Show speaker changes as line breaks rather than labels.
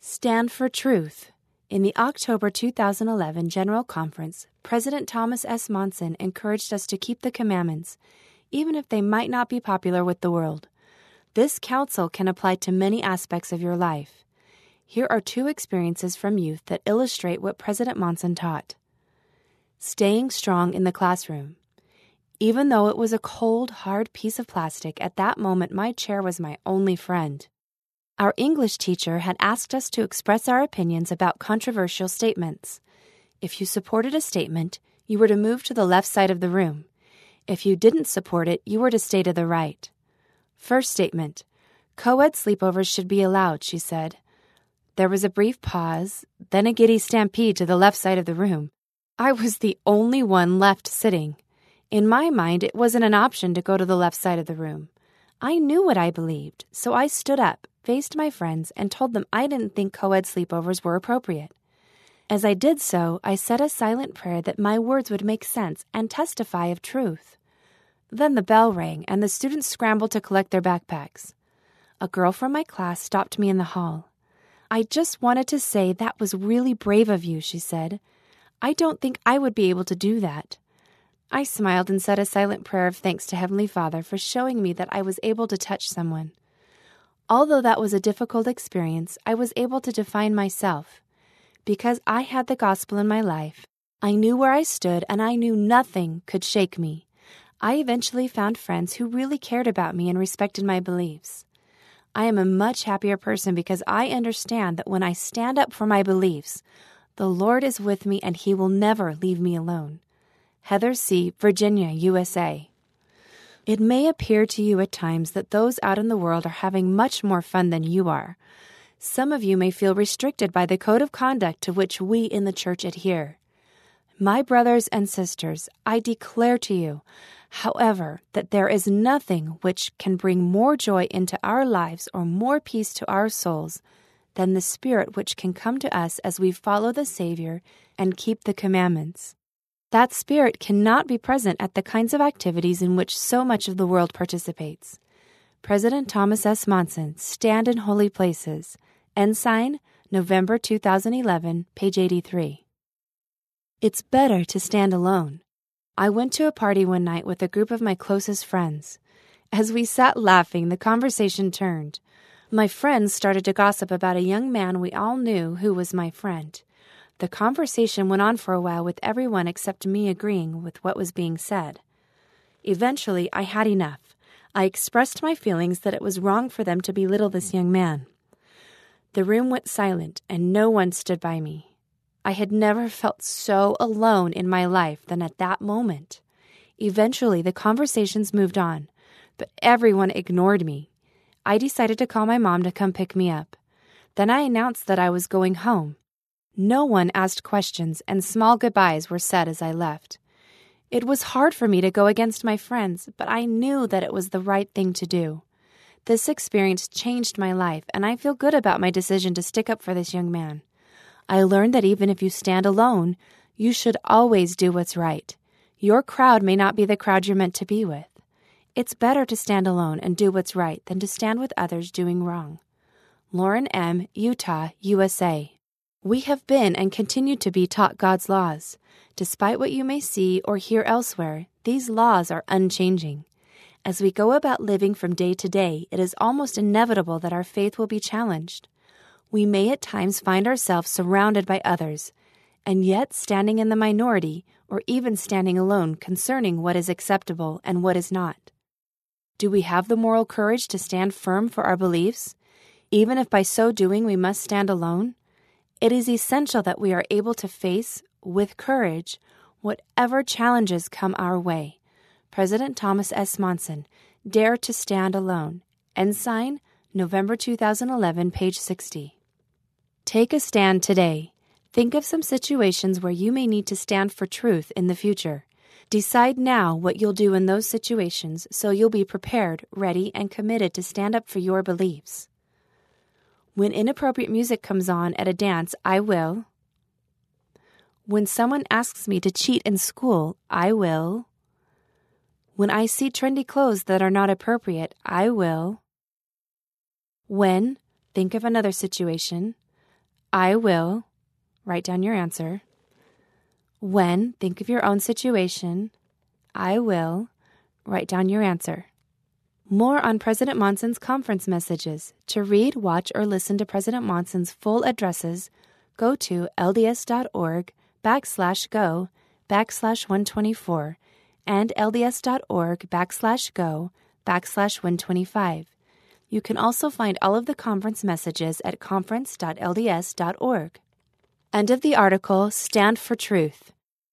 Stand for Truth. In the October 2011 General Conference, President Thomas S. Monson encouraged us to keep the commandments, even if they might not be popular with the world. This counsel can apply to many aspects of your life. Here are two experiences from youth that illustrate what President Monson taught. Staying strong in the classroom. Even though it was a cold, hard piece of plastic, at that moment my chair was my only friend. Our English teacher had asked us to express our opinions about controversial statements. If you supported a statement, you were to move to the left side of the room. If you didn't support it, you were to stay to the right. First statement, co-ed sleepovers should be allowed, she said. There was a brief pause, then a giddy stampede to the left side of the room. I was the only one left sitting. In my mind, it wasn't an option to go to the left side of the room. I knew what I believed, so I stood up, faced my friends, and told them I didn't think co-ed sleepovers were appropriate. As I did so, I said a silent prayer that my words would make sense and testify of truth. Then the bell rang, and the students scrambled to collect their backpacks. A girl from my class stopped me in the hall. I just wanted to say that was really brave of you, she said. I don't think I would be able to do that. I smiled and said a silent prayer of thanks to Heavenly Father for showing me that I was able to touch someone. Although that was a difficult experience, I was able to define myself. Because I had the gospel in my life, I knew where I stood and I knew nothing could shake me. I eventually found friends who really cared about me and respected my beliefs. I am a much happier person because I understand that when I stand up for my beliefs, the Lord is with me and He will never leave me alone. Heather C., Virginia, USA. It may appear to you at times that those out in the world are having much more fun than you are. Some of you may feel restricted by the code of conduct to which we in the church adhere. My brothers and sisters, I declare to you, however, that there is nothing which can bring more joy into our lives or more peace to our souls than the Spirit which can come to us as we follow the Savior and keep the commandments. That Spirit cannot be present at the kinds of activities in which so much of the world participates. President Thomas S. Monson, Stand in Holy Places. Ensign, November 2011, page 83. It's better to stand alone. I went to a party one night with a group of my closest friends. As we sat laughing, the conversation turned. My friends started to gossip about a young man we all knew who was my friend. The conversation went on for a while with everyone except me agreeing with what was being said. Eventually, I had enough. I expressed my feelings that it was wrong for them to belittle this young man. The room went silent, and no one stood by me. I had never felt so alone in my life than at that moment. Eventually, the conversations moved on, but everyone ignored me. I decided to call my mom to come pick me up. Then I announced that I was going home. No one asked questions, and small goodbyes were said as I left. It was hard for me to go against my friends, but I knew that it was the right thing to do. This experience changed my life, and I feel good about my decision to stick up for this young man. I learned that even if you stand alone, you should always do what's right. Your crowd may not be the crowd you're meant to be with. It's better to stand alone and do what's right than to stand with others doing wrong. Lauren M., Utah, USA. We have been and continue to be taught God's laws. Despite what you may see or hear elsewhere, these laws are unchanging. As we go about living from day to day, it is almost inevitable that our faith will be challenged. We may at times find ourselves surrounded by others, and yet standing in the minority or even standing alone concerning what is acceptable and what is not. Do we have the moral courage to stand firm for our beliefs, even if by so doing we must stand alone? It is essential that we are able to face, with courage, whatever challenges come our way. President Thomas S. Monson, Dare to Stand Alone. Ensign, November 2011, page 60. Take a stand today. Think of some situations where you may need to stand for truth in the future. Decide now what you'll do in those situations so you'll be prepared, ready, and committed to stand up for your beliefs. When inappropriate music comes on at a dance, I will. When someone asks me to cheat in school, I will. When I see trendy clothes that are not appropriate, I will. When, think of another situation. I will, write down your answer. When, think of your own situation. I will, write down your answer. More on President Monson's conference messages. To read, watch, or listen to President Monson's full addresses, go to lds.org/go/124 and lds.org/go/125. You can also find all of the conference messages at conference.lds.org. End of the article, Stand for Truth.